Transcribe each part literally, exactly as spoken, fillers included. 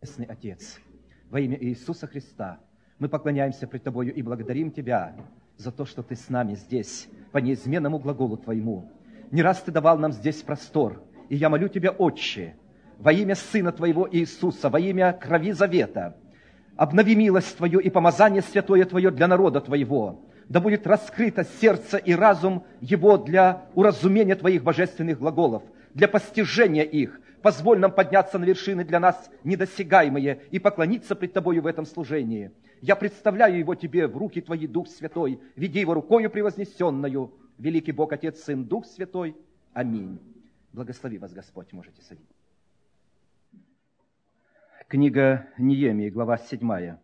Небесный Отец, во имя Иисуса Христа, мы поклоняемся пред Тобою и благодарим Тебя за то, что Ты с нами здесь, по неизменному глаголу Твоему. Не раз Ты давал нам здесь простор, и я молю Тебя, Отче, во имя Сына Твоего Иисуса, во имя крови завета, обнови милость Твою и помазание святое Твое для народа Твоего, да будет раскрыто сердце и разум его для уразумения Твоих божественных глаголов, для постижения их. Позволь нам подняться на вершины для нас недосягаемые и поклониться пред Тобою в этом служении. Я представляю его Тебе в руки Твои, Дух Святой, веди его рукою превознесенную. Великий Бог, Отец, Сын, Дух Святой. Аминь. Благослови вас, Господь, можете садиться. Книга Неемии, глава седьмая.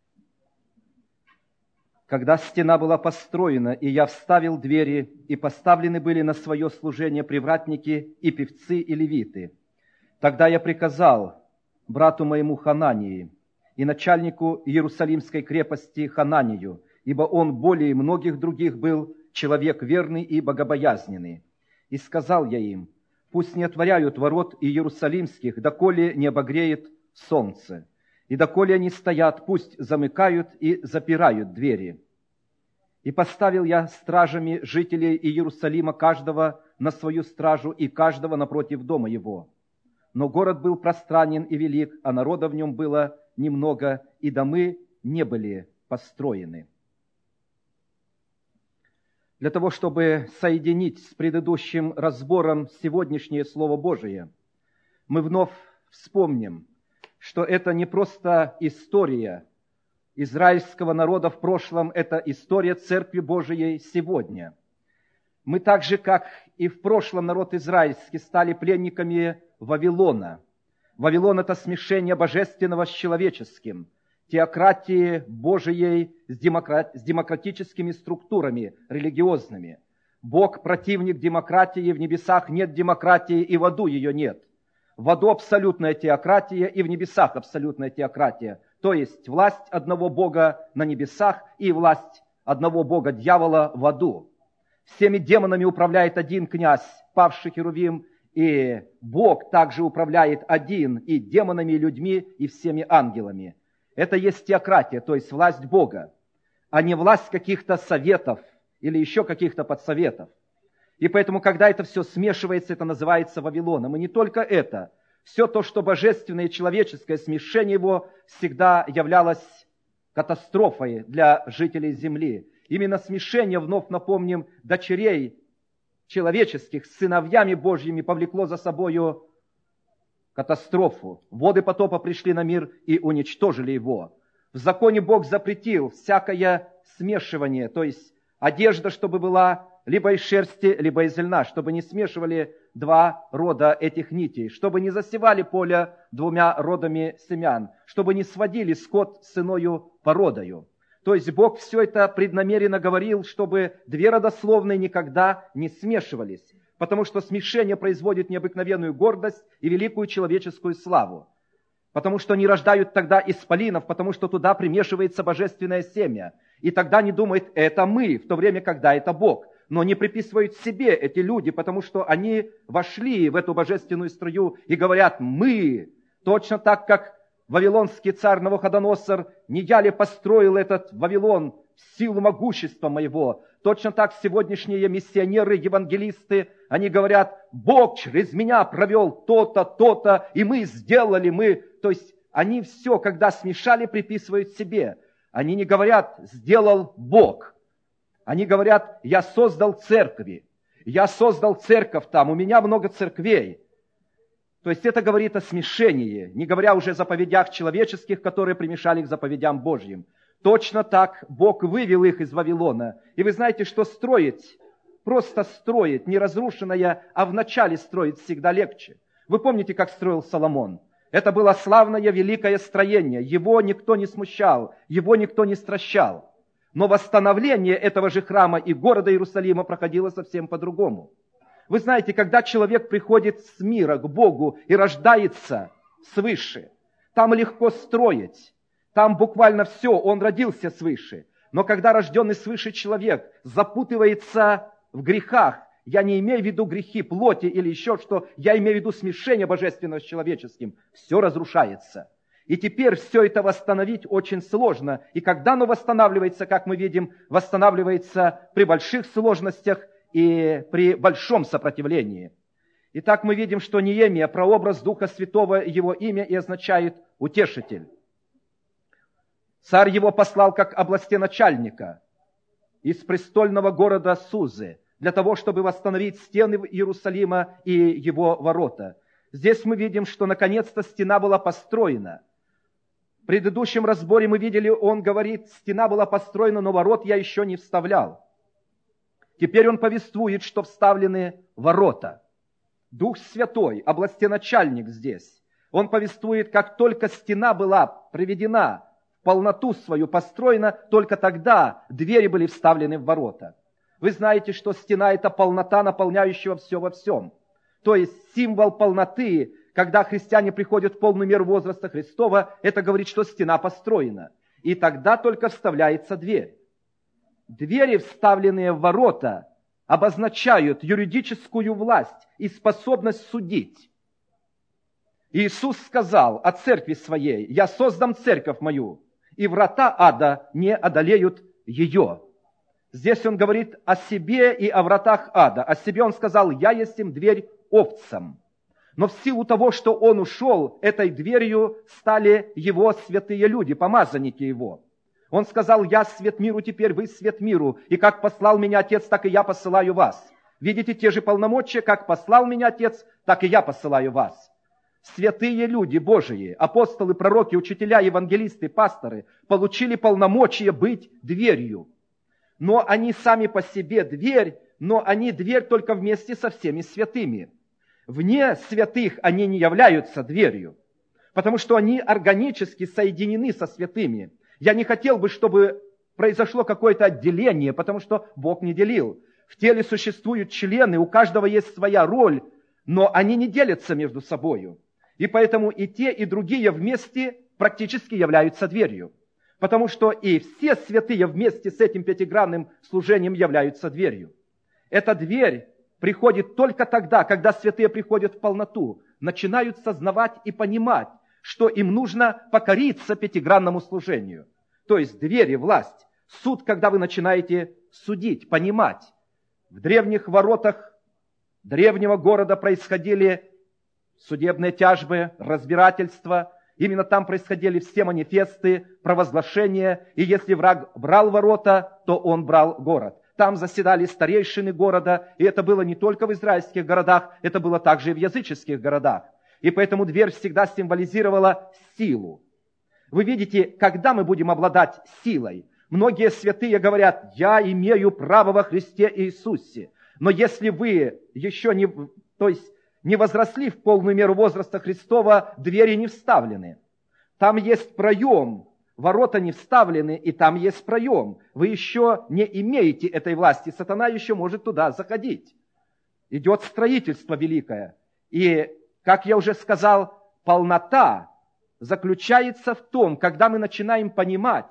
Когда стена была построена, и я вставил двери, и поставлены были на свое служение привратники и певцы и левиты, тогда я приказал брату моему Ханании и начальнику Иерусалимской крепости Хананию, ибо он более многих других был человек верный и богобоязненный. И сказал я им: пусть не отворяют ворот иерусалимских, доколе не обогреет солнце, и доколе они стоят, пусть замыкают и запирают двери. И поставил я стражами жителей Иерусалима, каждого на свою стражу и каждого напротив дома его. Но город был пространен и велик, а народа в нем было немного, и домы не были построены. Для того, чтобы соединить с предыдущим разбором сегодняшнее Слово Божие, мы вновь вспомним, что это не просто история израильского народа в прошлом, это история Церкви Божией сегодня. Мы так же, как и в прошлом народ израильский, стали пленниками Вавилона. Вавилон – это смешение божественного с человеческим, теократии Божией с, демократ... с демократическими структурами религиозными. Бог – противник демократии, в небесах нет демократии, и в аду ее нет. В аду абсолютная теократия, и в небесах абсолютная теократия. То есть власть одного Бога на небесах и власть одного Бога дьявола в аду. Всеми демонами управляет один князь, павший Херувим, и Бог также управляет один и демонами, и людьми, и всеми ангелами. Это есть теократия, то есть власть Бога, а не власть каких-то советов или еще каких-то подсоветов. И поэтому, когда это все смешивается, это называется Вавилоном. И не только это. Все то, что божественное и человеческое, смешение его всегда являлось катастрофой для жителей земли. Именно смешение, вновь напомним, дочерей человеческих с сыновьями Божьими повлекло за собою катастрофу. Воды потопа пришли на мир и уничтожили его. В законе Бог запретил всякое смешивание, то есть одежда, чтобы была либо из шерсти, либо из льна, чтобы не смешивали два рода этих нитей, чтобы не засевали поле двумя родами семян, чтобы не сводили скот с иною породою. То есть Бог все это преднамеренно говорил, чтобы две родословные никогда не смешивались, потому что смешение производит необыкновенную гордость и великую человеческую славу. Потому что они рождают тогда исполинов, потому что туда примешивается божественное семя. И тогда они думают, это мы, в то время, когда это Бог. Но не приписывают себе эти люди, потому что они вошли в эту божественную струю и говорят «мы». Точно так, как вавилонский царь Навуходоносор, не я ли построил этот Вавилон в силу могущества моего? Точно так сегодняшние миссионеры, евангелисты, они говорят, Бог через меня провел то-то, то-то, и мы сделали, мы. То есть они все, когда смешали, приписывают себе. Они не говорят, сделал Бог. Они говорят, я создал церкви, я создал церковь там, у меня много церквей. То есть это говорит о смешении, не говоря уже о заповедях человеческих, которые примешали к заповедям Божьим. Точно так Бог вывел их из Вавилона. И вы знаете, что строить, просто строить, не разрушенное, а вначале строить всегда легче. Вы помните, как строил Соломон? Это было славное, великое строение. Его никто не смущал, его никто не стращал. Но восстановление этого же храма и города Иерусалима проходило совсем по-другому. Вы знаете, когда человек приходит с мира к Богу и рождается свыше, там легко строить, там буквально все, он родился свыше. Но когда рожденный свыше человек запутывается в грехах, я не имею в виду грехи плоти или еще что, я имею в виду смешение божественного с человеческим, все разрушается. И теперь все это восстановить очень сложно. И когда оно восстанавливается, как мы видим, восстанавливается при больших сложностях и при большом сопротивлении. Итак, мы видим, что Неемия, прообраз Духа Святого, его имя и означает «утешитель». Царь его послал как областеначальника из престольного города Сузы для того, чтобы восстановить стены Иерусалима и его ворота. Здесь мы видим, что наконец-то стена была построена. В предыдущем разборе мы видели, он говорит, стена была построена, но ворот я еще не вставлял. Теперь он повествует, что вставлены ворота. Дух Святой, областеначальник здесь, он повествует, как только стена была приведена в полноту свою, построена, только тогда двери были вставлены в ворота. Вы знаете, что стена – это полнота, наполняющего все во всем. То есть символ полноты, когда христиане приходят в полную меру возраста Христова, это говорит, что стена построена. И тогда только вставляется дверь. Двери, вставленные в ворота, обозначают юридическую власть и способность судить. Иисус сказал о церкви своей: «Я создам церковь мою, и врата ада не одолеют ее». Здесь он говорит о себе и о вратах ада. О себе он сказал: «Я есть им дверь овцам». Но в силу того, что он ушел, этой дверью стали его святые люди, помазанники его. Он сказал: «Я свет миру, теперь вы свет миру, и как послал меня Отец, так и я посылаю вас». Видите те же полномочия, как послал меня Отец, так и я посылаю вас. Святые люди Божии, апостолы, пророки, учителя, евангелисты, пасторы получили полномочия быть дверью. Но они сами по себе дверь, но они дверь только вместе со всеми святыми. Вне святых они не являются дверью, потому что они органически соединены со святыми. Я не хотел бы, чтобы произошло какое-то отделение, потому что Бог не делил. В теле существуют члены, у каждого есть своя роль, но они не делятся между собою. И поэтому и те, и другие вместе практически являются дверью. Потому что и все святые вместе с этим пятигранным служением являются дверью. Эта дверь приходит только тогда, когда святые приходят в полноту, начинают сознавать и понимать, что им нужно покориться пятигранному служению. То есть дверь и власть. Суд, когда вы начинаете судить, понимать. В древних воротах древнего города происходили судебные тяжбы, разбирательства. Именно там происходили все манифесты, провозглашения. И если враг брал ворота, то он брал город. Там заседали старейшины города. И это было не только в израильских городах, это было также и в языческих городах. И поэтому дверь всегда символизировала силу. Вы видите, когда мы будем обладать силой? Многие святые говорят: «Я имею право во Христе Иисусе». Но если вы еще не, то есть не возросли в полную меру возраста Христова, двери не вставлены. Там есть проем, ворота не вставлены, и там есть проем. Вы еще не имеете этой власти, сатана еще может туда заходить. Идет строительство великое. И, как я уже сказал, полнота заключается в том, когда мы начинаем понимать,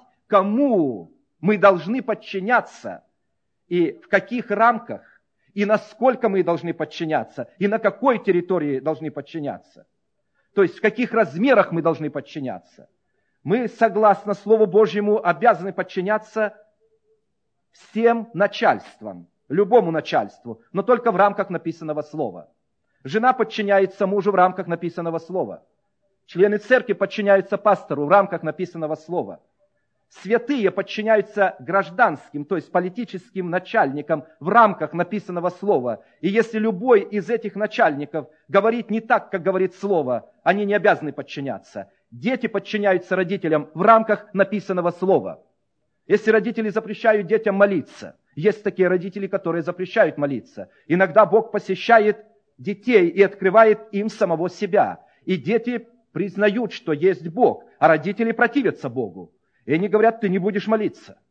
кому мы должны подчиняться и в каких рамках, и насколько мы должны подчиняться, и на какой территории должны подчиняться. То есть в каких размерах мы должны подчиняться. Мы, согласно Слову Божьему, обязаны подчиняться всем начальствам, любому начальству, но только в рамках написанного Слова. Жена подчиняется мужу в рамках написанного Слова. Члены церкви подчиняются пастору в рамках написанного Слова. Святые подчиняются гражданским, то есть политическим начальникам в рамках написанного Слова. И если любой из этих начальников говорит не так, как говорит Слово, они не обязаны подчиняться. Дети подчиняются родителям в рамках написанного Слова. Если родители запрещают детям молиться, есть такие родители, которые запрещают молиться. Иногда Бог посещает детей и открывает им самого себя. И дети признают, что есть Бог, а родители противятся Богу. И они говорят: ты не будешь молиться.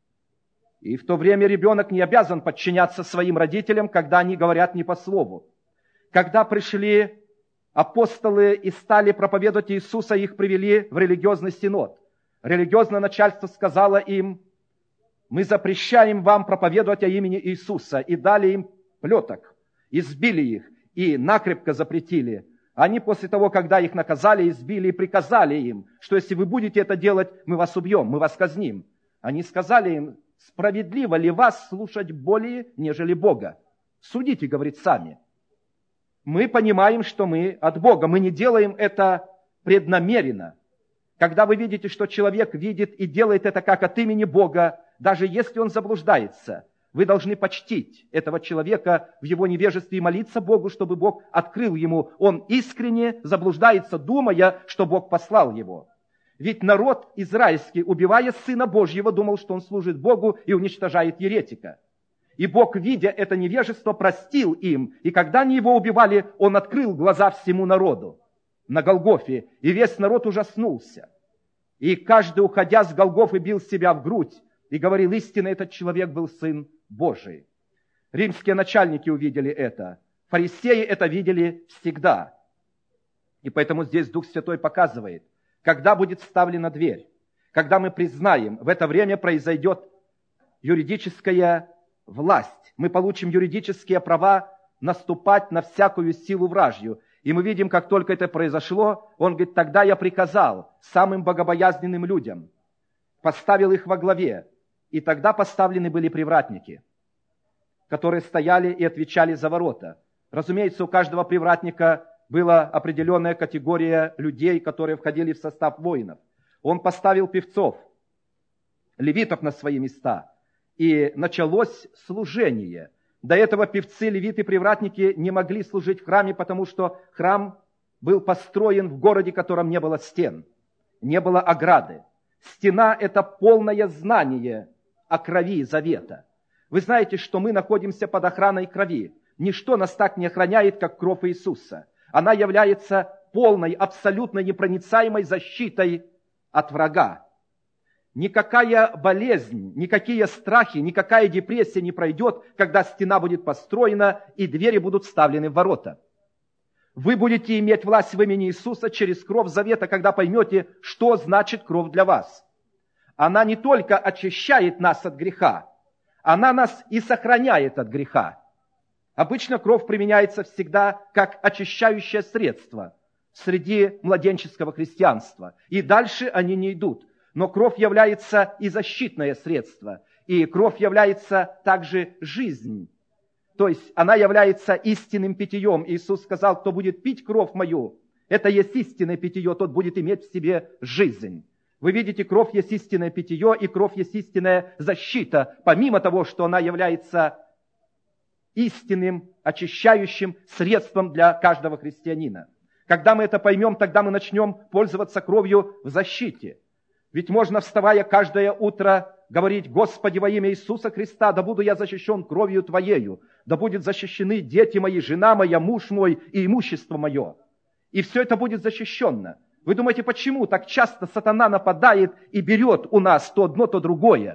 И в то время ребенок не обязан подчиняться своим родителям, когда они говорят не по слову. Когда пришли апостолы и стали проповедовать Иисуса, их привели в религиозный синод. Религиозное начальство сказало им: мы запрещаем вам проповедовать о имени Иисуса. И дали им плеток, избили их и накрепко запретили. Они после того, когда их наказали, избили, и приказали им, что если вы будете это делать, мы вас убьем, мы вас казним. Они сказали им: справедливо ли вас слушать более, нежели Бога? Судите, говорит, сами. Мы понимаем, что мы от Бога. Мы не делаем это преднамеренно. Когда вы видите, что человек видит и делает это как от имени Бога, даже если он заблуждается, вы должны почтить этого человека в его невежестве и молиться Богу, чтобы Бог открыл ему. Он искренне заблуждается, думая, что Бог послал его. Ведь народ израильский, убивая Сына Божьего, думал, что он служит Богу и уничтожает еретика. И Бог, видя это невежество, простил им. И когда они его убивали, он открыл глаза всему народу на Голгофе. И весь народ ужаснулся. И каждый, уходя с Голгофы, бил себя в грудь и говорил: истинно этот человек был Сын Божий. Римские начальники увидели это. Фарисеи это видели всегда. И поэтому здесь Дух Святой показывает, когда будет вставлена дверь, когда мы признаем, в это время произойдет юридическая власть. Мы получим юридические права наступать на всякую силу вражью. И мы видим, как только это произошло, он говорит: тогда я приказал самым богобоязненным людям, поставил их во главе. И тогда поставлены были привратники, которые стояли и отвечали за ворота. Разумеется, у каждого привратника была определенная категория людей, которые входили в состав воинов. Он поставил певцов, левитов на свои места. И началось служение. До этого певцы, левиты, привратники не могли служить в храме, потому что храм был построен в городе, в котором не было стен, не было ограды. Стена – это полное знание о крови завета. Вы знаете, что мы находимся под охраной крови. Ничто нас так не охраняет, как кровь Иисуса. Она является полной, абсолютно непроницаемой защитой от врага. Никакая болезнь, никакие страхи, никакая депрессия не пройдет, когда стена будет построена и двери будут вставлены в ворота. Вы будете иметь власть в имени Иисуса через кровь завета, когда поймете, что значит кровь для вас. Она не только очищает нас от греха, она нас и сохраняет от греха. Обычно кровь применяется всегда как очищающее средство среди младенческого христианства. И дальше они не идут. Но кровь является и защитное средство. И кровь является также жизнь. То есть она является истинным питьем. Иисус сказал: кто будет пить кровь мою, это есть истинное питье, тот будет иметь в себе жизнь. Вы видите, кровь есть истинное питье, и кровь есть истинная защита, помимо того, что она является истинным, очищающим средством для каждого христианина. Когда мы это поймем, тогда мы начнем пользоваться кровью в защите. Ведь можно, вставая каждое утро, говорить: Господи, во имя Иисуса Христа, да буду я защищен кровью Твоею, да будут защищены дети мои, жена моя, муж мой и имущество мое. И все это будет защищено. Вы думаете, почему так часто сатана нападает и берет у нас то одно, то другое?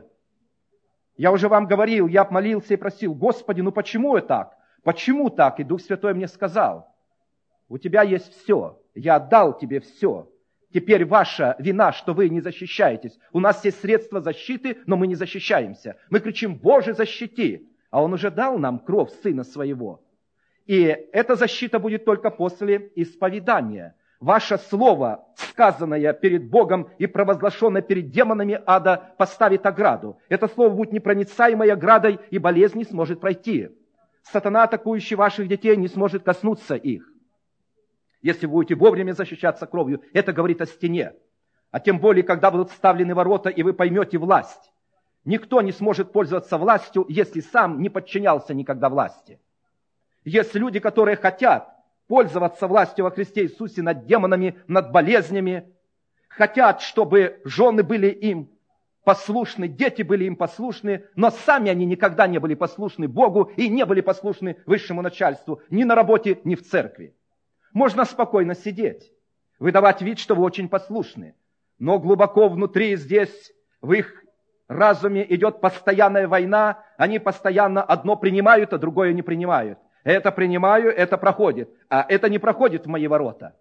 Я уже вам говорил, я молился и просил: Господи, ну почему это так? Почему так? И Дух Святой мне сказал: у тебя есть все, я отдал тебе все. Теперь ваша вина, что вы не защищаетесь. У нас есть средства защиты, но мы не защищаемся. Мы кричим: Боже, защити! А Он уже дал нам кровь Сына Своего. И эта защита будет только после исповедания. Ваше слово, сказанное перед Богом и провозглашенное перед демонами ада, поставит ограду. Это слово будет непроницаемой оградой, и болезнь не сможет пройти. Сатана, атакующий ваших детей, не сможет коснуться их. Если вы будете вовремя защищаться кровью, это говорит о стене. А тем более, когда будут вставлены ворота, и вы поймете власть. Никто не сможет пользоваться властью, если сам не подчинялся никогда власти. Есть люди, которые хотят пользоваться властью во Христе Иисусе над демонами, над болезнями, хотят, чтобы жены были им послушны, дети были им послушны, но сами они никогда не были послушны Богу и не были послушны высшему начальству ни на работе, ни в церкви. Можно спокойно сидеть, выдавать вид, что вы очень послушны, но глубоко внутри здесь, в их разуме идет постоянная война, они постоянно одно принимают, а другое не принимают. Это принимаю, это проходит, а это не проходит в мои ворота.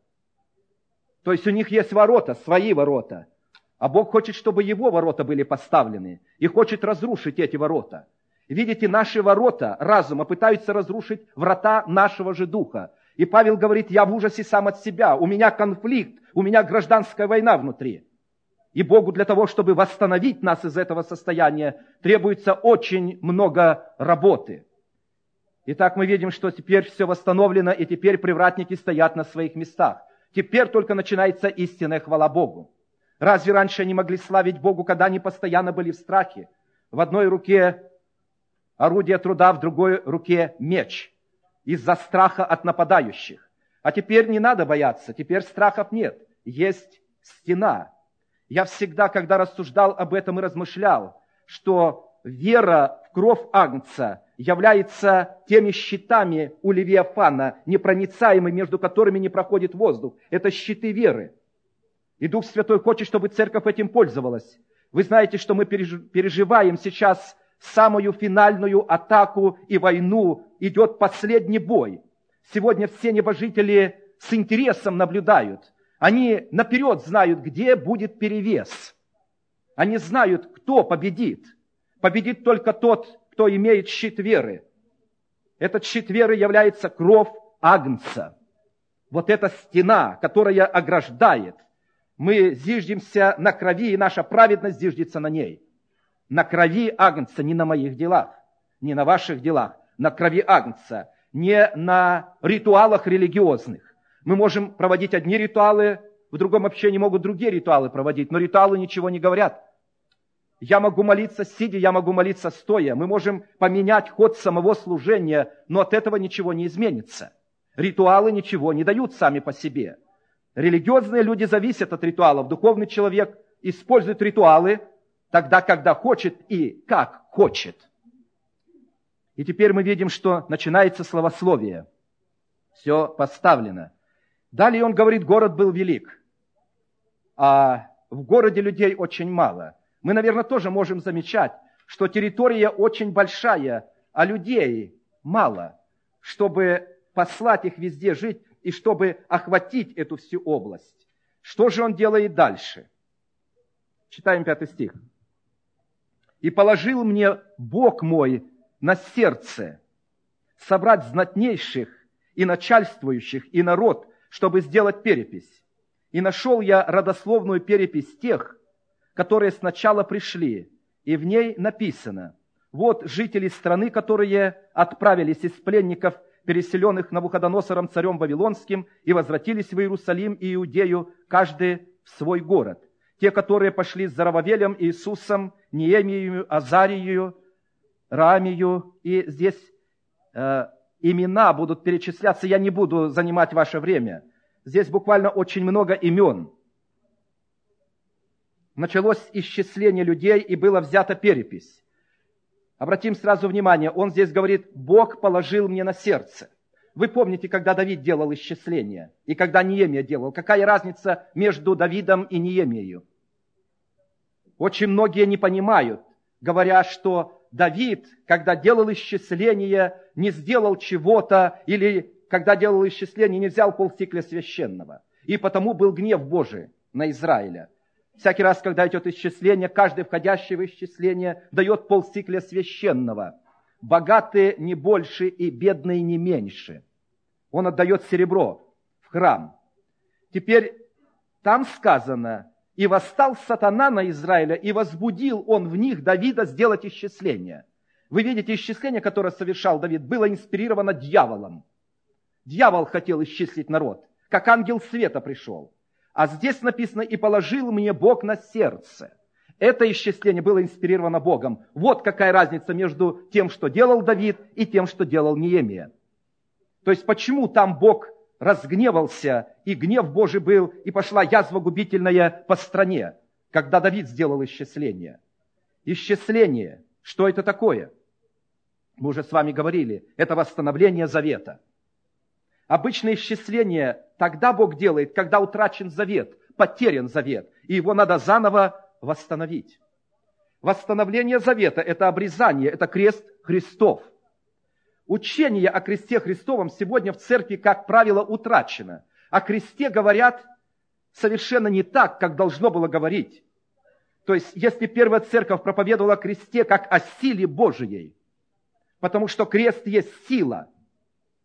То есть у них есть ворота, свои ворота, а Бог хочет, чтобы Его ворота были поставлены, и хочет разрушить эти ворота. Видите, наши ворота разума пытаются разрушить врата нашего же духа. И Павел говорит, я в ужасе сам от себя, у меня конфликт, у меня гражданская война внутри. И Богу для того, чтобы восстановить нас из этого состояния, требуется очень много работы. Итак, мы видим, что теперь все восстановлено, и теперь привратники стоят на своих местах. Теперь только начинается истинная хвала Богу. Разве раньше они могли славить Богу, когда они постоянно были в страхе? В одной руке орудие труда, в другой руке меч. Из-за страха от нападающих. А теперь не надо бояться, теперь страхов нет. Есть стена. Я всегда, когда рассуждал об этом и размышлял, что вера в кровь Агнца является теми щитами у Левиафана, непроницаемыми, между которыми не проходит воздух. Это щиты веры. И Дух Святой хочет, чтобы церковь этим пользовалась. Вы знаете, что мы переживаем сейчас самую финальную атаку и войну. Идет последний бой. Сегодня все небожители с интересом наблюдают. Они наперед знают, где будет перевес. Они знают, кто победит. Победит только тот, кто имеет щит веры. Этот щит веры является кровь Агнца. Вот эта стена, которая ограждает. Мы зиждемся на крови, и наша праведность зиждется на ней. На крови Агнца, не на моих делах, не на ваших делах, на крови Агнца, не на ритуалах религиозных. Мы можем проводить одни ритуалы, в другом общении могут другие ритуалы проводить, но ритуалы ничего не говорят. Я могу молиться сидя, я могу молиться стоя. Мы можем поменять ход самого служения, но от этого ничего не изменится. Ритуалы ничего не дают сами по себе. Религиозные люди зависят от ритуалов. Духовный человек использует ритуалы тогда, когда хочет и как хочет. И теперь мы видим, что начинается словословие. Все поставлено. Далее он говорит, город был велик, а в городе людей очень мало. Мы, наверное, тоже можем замечать, что территория очень большая, а людей мало, чтобы послать их везде жить и чтобы охватить эту всю область. Что же он делает дальше? Читаем пятый стих. «И положил мне Бог мой на сердце собрать знатнейших и начальствующих и народ, чтобы сделать перепись. И нашел я родословную перепись тех, которые сначала пришли, и в ней написано: вот жители страны, которые отправились из пленников, переселенных Навуходоносором царем Вавилонским, и возвратились в Иерусалим и Иудею, каждый в свой город. Те, которые пошли с Зарававелем, Иисусом, Неемией, Азарией, Раамию, и здесь э, имена будут перечисляться, я не буду занимать ваше время. Здесь буквально очень много имен. Началось исчисление людей, и была взята перепись. Обратим сразу внимание, он здесь говорит, Бог положил мне на сердце. Вы помните, когда Давид делал исчисление, и когда Неемия делал. Какая разница между Давидом и Неемией? Очень многие не понимают, говоря, что Давид, когда делал исчисление, не сделал чего-то, или когда делал исчисление, не взял полстикля священного. И потому был гнев Божий на Израиля. Всякий раз, когда идет исчисление, каждый входящий в исчисление дает полстикля священного. Богатые не больше и бедные не меньше. Он отдает серебро в храм. Теперь там сказано, и восстал сатана на Израиля, и возбудил он в них Давида сделать исчисление. Вы видите, исчисление, которое совершал Давид, было инспирировано дьяволом. Дьявол хотел исчислить народ, как ангел света пришел. А здесь написано, и положил мне Бог на сердце. Это исчисление было инспирировано Богом. Вот какая разница между тем, что делал Давид, и тем, что делал Неемия. То есть, почему там Бог разгневался, и гнев Божий был, и пошла язва губительная по стране, когда Давид сделал исчисление. Исчисление, что это такое? Мы уже с вами говорили, это восстановление завета. Обычное исчисление тогда Бог делает, когда утрачен завет, потерян завет, и его надо заново восстановить. Восстановление завета – это обрезание, это крест Христов. Учение о кресте Христовом сегодня в церкви, как правило, утрачено. О кресте говорят совершенно не так, как должно было говорить. То есть, если первая церковь проповедовала о кресте как о силе Божией, потому что крест есть сила,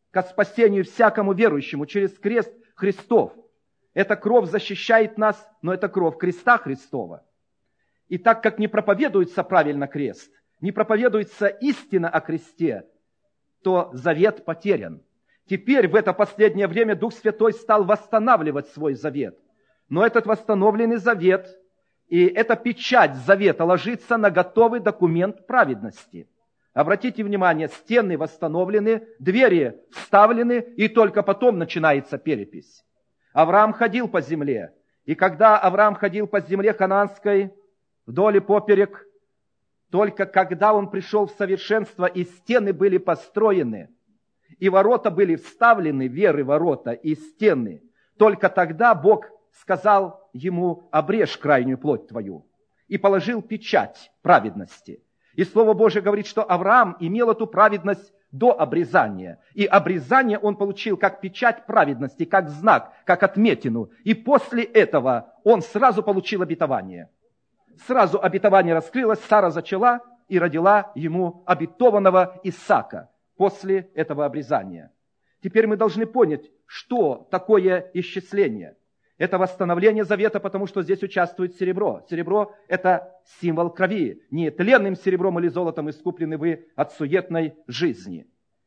ко спасению всякому верующему через крест Христов. Эта кровь защищает нас, но это кровь креста Христова. И так как не проповедуется правильно крест, не проповедуется истина о кресте, то завет потерян. Теперь в это последнее время Дух Святой стал восстанавливать свой завет. Но этот восстановленный завет и эта печать завета ложится на готовый документ праведности. Обратите внимание, стены восстановлены, двери вставлены, и только потом начинается перепись. Авраам ходил по земле, и когда Авраам ходил по земле ханаанской, вдоль и поперек, только когда он пришел в совершенство, и стены были построены, и ворота были вставлены, веры ворота и стены, только тогда Бог сказал ему: обрежь крайнюю плоть твою, и положил печать праведности. И Слово Божие говорит, что Авраам имел эту праведность до обрезания. И обрезание он получил как печать праведности, как знак, как отметину. И после этого он сразу получил обетование. Сразу обетование раскрылось, Сара зачала и родила ему обетованного Исаака после этого обрезания. Теперь мы должны понять, что такое исчисление. Это восстановление завета, потому что здесь участвует серебро. Серебро – это символ крови. Не тленным серебром или золотом искуплены вы от суетной жизни.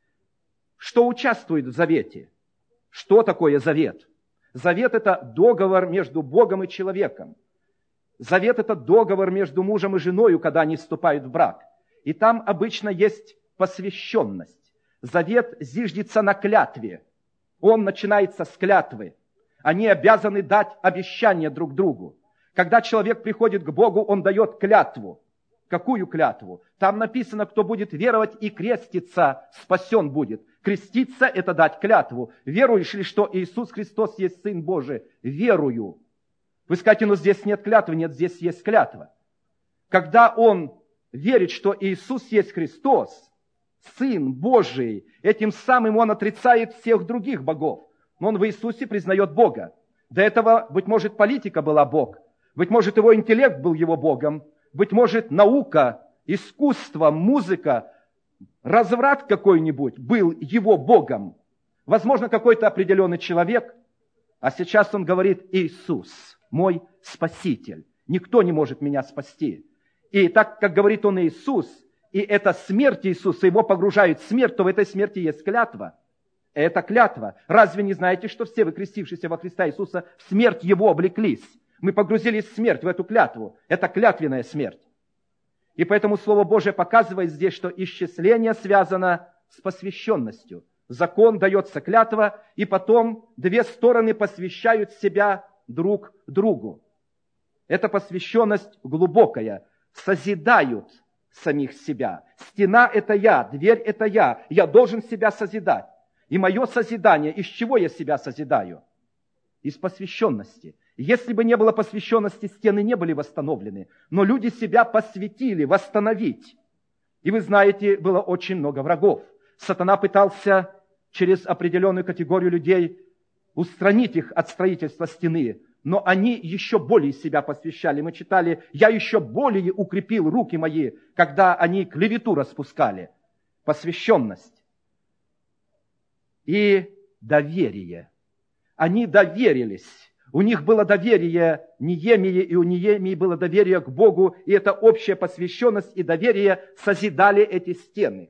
Что участвует в завете? Что такое завет? Завет – это договор между Богом и человеком. Завет – это договор между мужем и женой, когда они вступают в брак. И там обычно есть посвященность. Завет зиждется на клятве. Он начинается с клятвы. Они обязаны дать обещание друг другу. Когда человек приходит к Богу, он дает клятву. Какую клятву? Там написано, кто будет веровать и креститься, спасен будет. Креститься – это дать клятву. Веруешь ли, что Иисус Христос есть Сын Божий? Верую. Вы скажете, но здесь нет клятвы. Нет, здесь есть клятва. Когда он верит, что Иисус есть Христос, Сын Божий, этим самым он отрицает всех других богов. Но он в Иисусе признает Бога. До этого, быть может, политика была Бог. Быть может, его интеллект был его Богом. Быть может, наука, искусство, музыка, разврат какой-нибудь был его Богом. Возможно, какой-то определенный человек. А сейчас он говорит: Иисус, мой Спаситель. Никто не может меня спасти. И так как говорит он Иисус, и это смерть Иисуса, его погружают в смерть, то в этой смерти есть клятва. Это клятва. Разве не знаете, что все вы, крестившиеся во Христа Иисуса, в смерть Его облеклись? Мы погрузились в смерть, в эту клятву. Это клятвенная смерть. И поэтому Слово Божие показывает здесь, что исчисление связано с посвященностью. Закон дается клятва, и потом две стороны посвящают себя друг другу. Эта посвященность глубокая. Созидают самих себя. Стена – это я, дверь – это я. Я должен себя созидать. И мое созидание, из чего я себя созидаю? Из посвященности. Если бы не было посвященности, стены не были восстановлены. Но люди себя посвятили, восстановить. И вы знаете, было очень много врагов. Сатана пытался через определенную категорию людей устранить их от строительства стены. Но они еще более себя посвящали. Мы читали: я еще более укрепил руки мои, когда они клевету распускали. Посвященность. И доверие. Они доверились. У них было доверие Неемии, и у Неемии было доверие к Богу, и эта общая посвященность и доверие созидали эти стены.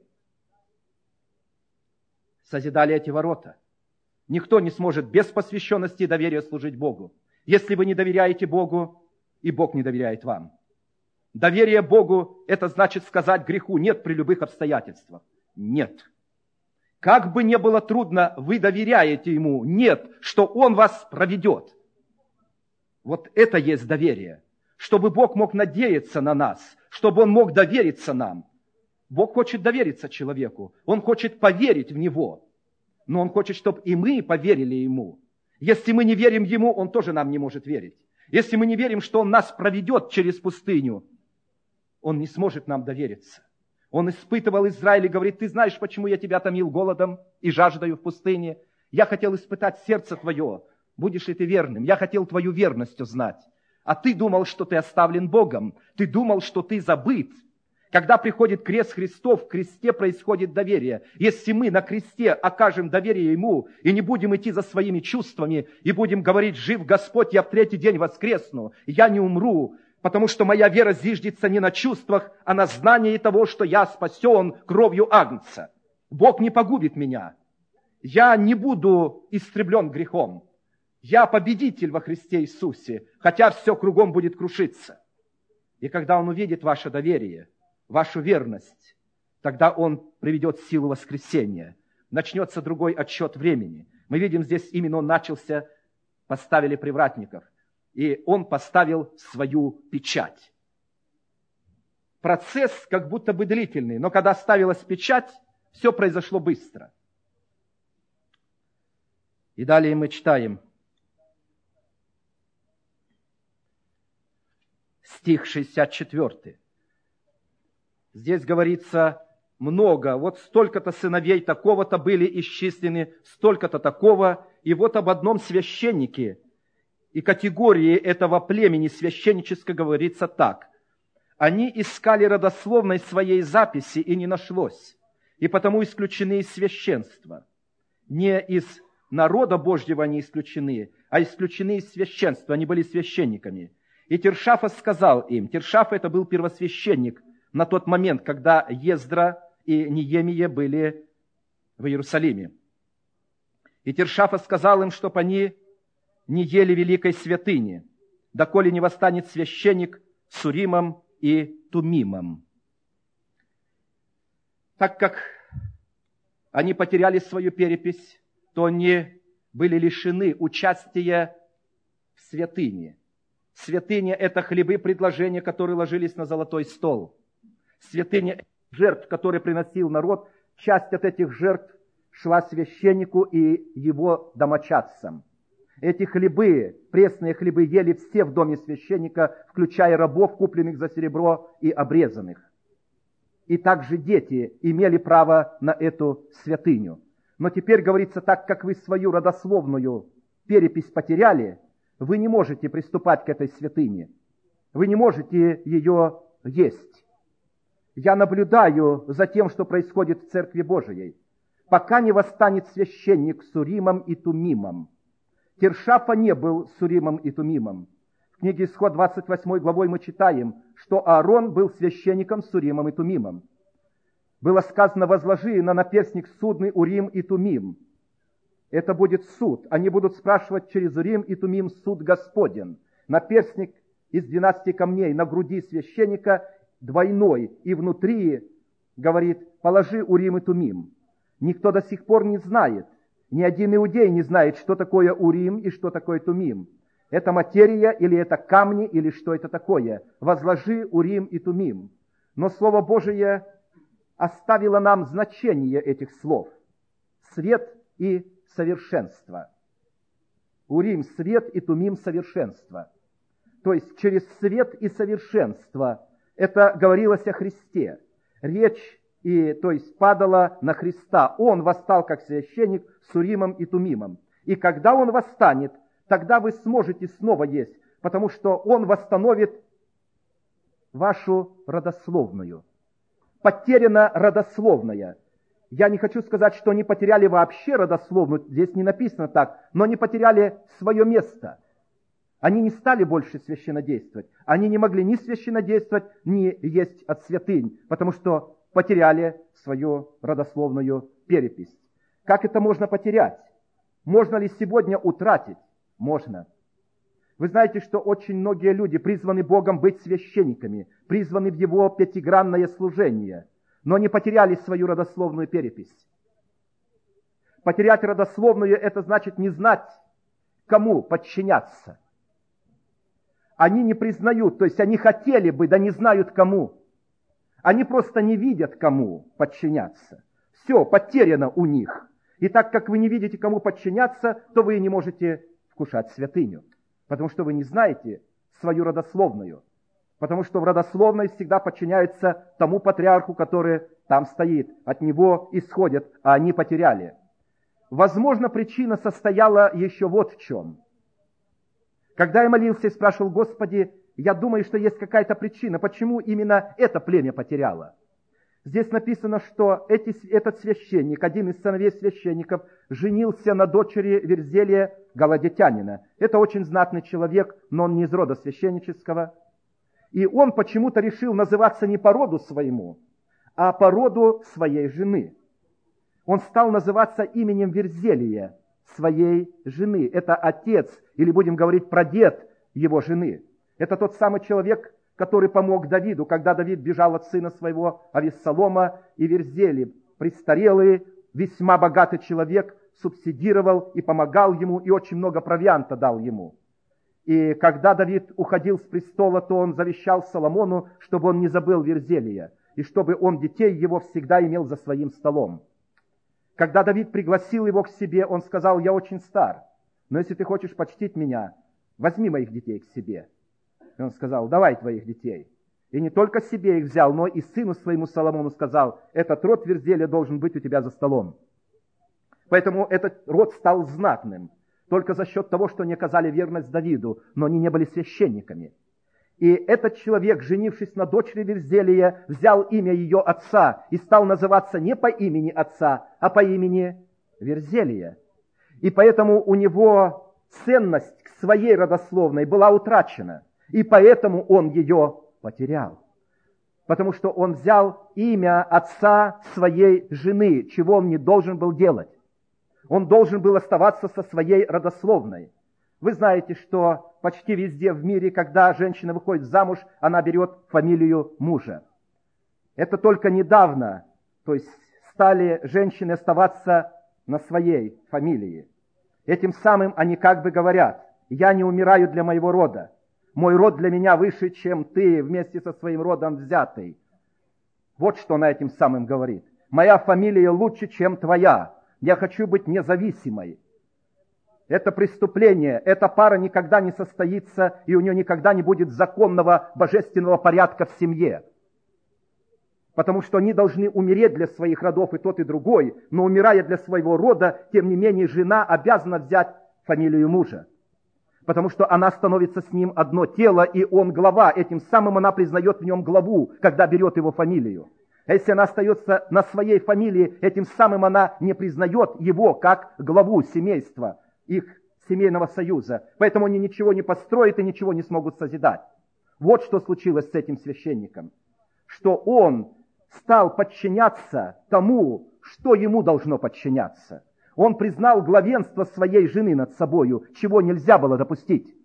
Созидали эти ворота. Никто не сможет без посвященности и доверия служить Богу. Если вы не доверяете Богу, и Бог не доверяет вам. Доверие Богу – это значит сказать греху нет при любых обстоятельствах. Нет. Как бы ни было трудно, вы доверяете Ему. Нет, что Он вас проведет. Вот это есть доверие. Чтобы Бог мог надеяться на нас, чтобы Он мог довериться нам. Бог хочет довериться человеку. Он хочет поверить в Него. Но Он хочет, чтобы и мы поверили Ему. Если мы не верим Ему, Он тоже нам не может верить. Если мы не верим, что Он нас проведет через пустыню, Он не сможет нам довериться. Он испытывал Израиль и говорит: ты знаешь, почему я тебя томил голодом и жаждаю в пустыне? Я хотел испытать сердце твое. Будешь ли ты верным? Я хотел твою верность узнать. А ты думал, что ты оставлен Богом. Ты думал, что ты забыт. Когда приходит крест Христов, в кресте происходит доверие. Если мы на кресте окажем доверие Ему и не будем идти за своими чувствами, и будем говорить: «Жив Господь, я в третий день воскресну, я не умру», потому что моя вера зиждется не на чувствах, а на знании того, что я спасен кровью Агнца. Бог не погубит меня. Я не буду истреблен грехом. Я победитель во Христе Иисусе, хотя все кругом будет крушиться. И когда Он увидит ваше доверие, вашу верность, тогда Он приведет силу воскресения. Начнется другой отсчет времени. Мы видим здесь, именно Он начался, поставили привратников, и Он поставил свою печать. Процесс как будто бы длительный, но когда ставилась печать, все произошло быстро. И далее мы читаем стих шестьдесят четыре. Здесь говорится много. Вот столько-то сыновей такого-то были исчислены, столько-то такого. И вот об одном священнике и категории этого племени священнического говорится так. Они искали родословной своей записи, и не нашлось, и потому исключены из священства. Не из народа Божьего они исключены, а исключены из священства. Они были священниками. И Тершафа сказал им, Тершафа это был первосвященник на тот момент, когда Ездра и Неемия были в Иерусалиме. И Тершафа сказал им, чтоб они не ели великой святыни, доколе не восстанет священник с Уримом и Тумимом. Так как они потеряли свою перепись, то они были лишены участия в святыне. Святыня – это хлебы предложения, которые ложились на золотой стол. Святыня – жертв, которые приносил народ. Часть от этих жертв шла священнику и его домочадцам. Эти хлебы, пресные хлебы, ели все в доме священника, включая рабов, купленных за серебро и обрезанных. И также дети имели право на эту святыню. Но теперь говорится, так как вы свою родословную перепись потеряли, вы не можете приступать к этой святыне. Вы не можете ее есть. Я наблюдаю за тем, что происходит в Церкви Божией, пока не восстанет священник с Уримом и Тумимом. Тершафа не был с Уримом и Тумимом. В книге Исход двадцать восьмой главой мы читаем, что Аарон был священником с Уримом и Тумимом. Было сказано: возложи на наперстник судный Урим и Тумим. Это будет суд. Они будут спрашивать через Урим и Тумим суд Господен. Наперстник из двенадцати камней на груди священника двойной, и внутри, говорит, положи Урим и Тумим. Никто до сих пор не знает, ни один иудей не знает, что такое Урим и что такое Тумим. Это материя, или это камни, или что это такое. Возложи Урим и Тумим. Но Слово Божие оставило нам значение этих слов. Свет и совершенство. Урим – свет, и Тумим – совершенство. То есть через свет и совершенство это говорилось о Христе. Речь, и, то есть, падала на Христа. Он восстал как священник с Уримом и Тумимом. И когда Он восстанет, тогда вы сможете снова есть, потому что Он восстановит вашу родословную. Потеряна родословная. Я не хочу сказать, что они потеряли вообще родословную, здесь не написано так, но они потеряли свое место. Они не стали больше священнодействовать. Они не могли ни священнодействовать, ни есть от святынь, потому что потеряли свою родословную перепись. Как это можно потерять? Можно ли сегодня утратить? Можно. Вы знаете, что очень многие люди призваны Богом быть священниками, призваны в Его пятигранное служение, но не потеряли свою родословную перепись. Потерять родословную – это значит не знать, кому подчиняться. Они не признают, то есть они хотели бы, да не знают кому. Они просто не видят, кому подчиняться. Все потеряно у них. И так как вы не видите, кому подчиняться, то вы не можете вкушать святыню. Потому что вы не знаете свою родословную. Потому что в родословной всегда подчиняются тому патриарху, который там стоит. От него исходят, а они потеряли. Возможно, причина состояла еще вот в чем. Когда я молился и спрашивал: Господи, я думаю, что есть какая-то причина, почему именно это племя потеряло. Здесь написано, что эти, этот священник, один из сыновей священников, женился на дочери Верзелия Галадитянина. Это очень знатный человек, но он не из рода священнического. И он почему-то решил называться не по роду своему, а по роду своей жены. Он стал называться именем Верзелия, своей жены. Это отец, или будем говорить, прадед его жены. Это тот самый человек, который помог Давиду, когда Давид бежал от сына своего Авессалома, и Верзелий, престарелый, весьма богатый человек, субсидировал и помогал ему, и очень много провианта дал ему. И когда Давид уходил с престола, то он завещал Соломону, чтобы он не забыл Верзелия, и чтобы он детей его всегда имел за своим столом. Когда Давид пригласил его к себе, он сказал: «Я очень стар, но если ты хочешь почтить меня, возьми моих детей к себе». И он сказал: «Давай твоих детей». И не только себе их взял, но и сыну своему Соломону сказал: «Этот род Верзелия должен быть у тебя за столом». Поэтому этот род стал знатным только за счет того, что они оказали верность Давиду, но они не были священниками. И этот человек, женившись на дочери Верзелия, взял имя ее отца и стал называться не по имени отца, а по имени Верзелия. И поэтому у него ценность к своей родословной была утрачена, и поэтому он ее потерял. Потому что он взял имя отца своей жены, чего он не должен был делать. Он должен был оставаться со своей родословной. Вы знаете, что почти везде в мире, когда женщина выходит замуж, она берет фамилию мужа. Это только недавно, то есть стали женщины оставаться на своей фамилии. Этим самым они как бы говорят: «Я не умираю для моего рода. Мой род для меня выше, чем ты вместе со своим родом взятый». Вот что она этим самым говорит. «Моя фамилия лучше, чем твоя. Я хочу быть независимой». Это преступление. Эта пара никогда не состоится, и у нее никогда не будет законного божественного порядка в семье. Потому что они должны умереть для своих родов, и тот, и другой. Но умирая для своего рода, тем не менее, жена обязана взять фамилию мужа. Потому что она становится с ним одно тело, и он глава. Этим самым она признает в нем главу, когда берет его фамилию. А если она остается на своей фамилии, этим самым она не признает его как главу семейства, их семейного союза. Поэтому они ничего не построят и ничего не смогут созидать. Вот что случилось с этим священником. Что он стал подчиняться тому, что ему должно подчиняться. Он признал главенство своей жены над собою, чего нельзя было допустить.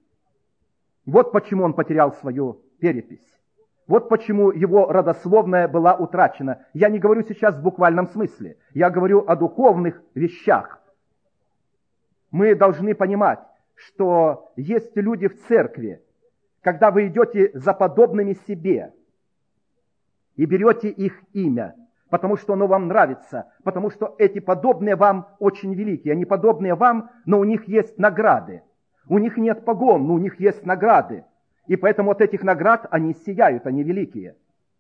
Вот почему он потерял свою перепись. Вот почему его родословная была утрачена. Я не говорю сейчас в буквальном смысле. Я говорю о духовных вещах. Мы должны понимать, что есть люди в церкви, когда вы идете за подобными себе и берете их имя, потому что оно вам нравится, потому что эти подобные вам очень великие. Они подобные вам, но у них есть награды. У них нет погон, но у них есть награды. И поэтому от этих наград они сияют, они великие.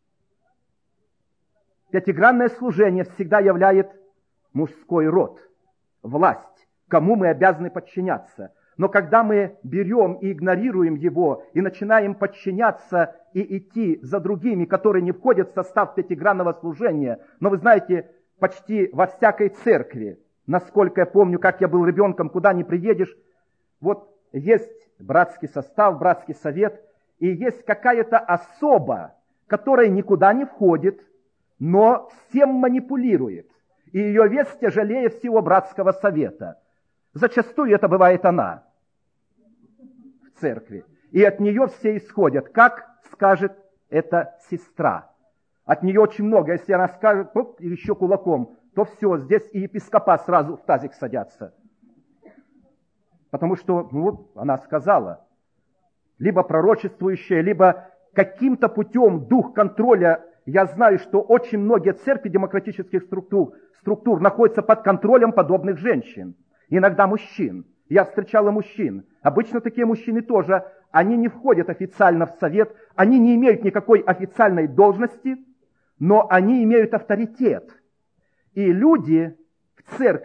Пятигранное служение всегда являет мужской род, власть, кому мы обязаны подчиняться. Но когда мы берем и игнорируем его, и начинаем подчиняться и идти за другими, которые не входят в состав пятигранного служения, но вы знаете, почти во всякой церкви, насколько я помню, как я был ребенком, куда ни приедешь, вот есть братский состав, братский совет, и есть какая-то особа, которая никуда не входит, но всем манипулирует. И ее вес тяжелее всего братского совета. Зачастую это бывает она в церкви. И от нее все исходят, как скажет эта сестра. От нее очень много. Если она скажет, оп, еще кулаком, то все, здесь и епископа сразу в тазик садятся. Потому что, ну вот, она сказала, либо пророчествующая, либо каким-то путем дух контроля. Я знаю, что очень многие церкви демократических структур, структур находятся под контролем подобных женщин. Иногда мужчин. Я встречала мужчин. Обычно такие мужчины тоже, они не входят официально в совет, они не имеют никакой официальной должности, но они имеют авторитет. И люди в церкви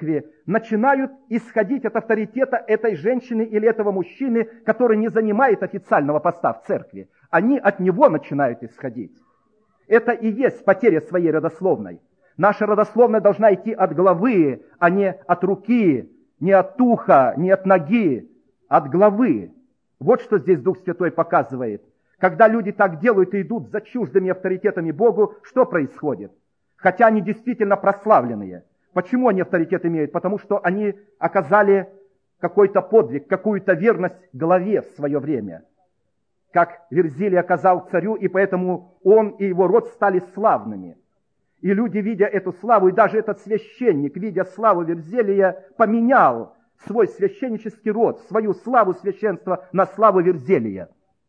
начинают исходить от авторитета этой женщины или этого мужчины, который не занимает официального поста в церкви. Они от него начинают исходить. Это и есть потеря своей родословной. Наша родословная должна идти от головы, а не от руки, не от уха, не от ноги, от головы. Вот что здесь Дух Святой показывает. Когда люди так делают и идут за чуждыми авторитетами Богу, что происходит? Хотя они действительно прославленные. Почему они авторитет имеют? Потому что они оказали какой-то подвиг, какую-то верность главе в свое время. Как Верзилий оказал царю, и поэтому он и его род стали славными. И люди, видя эту славу, и даже этот священник, видя славу Верзилия, поменял свой священнический род, свою славу священства на славу Верзилия.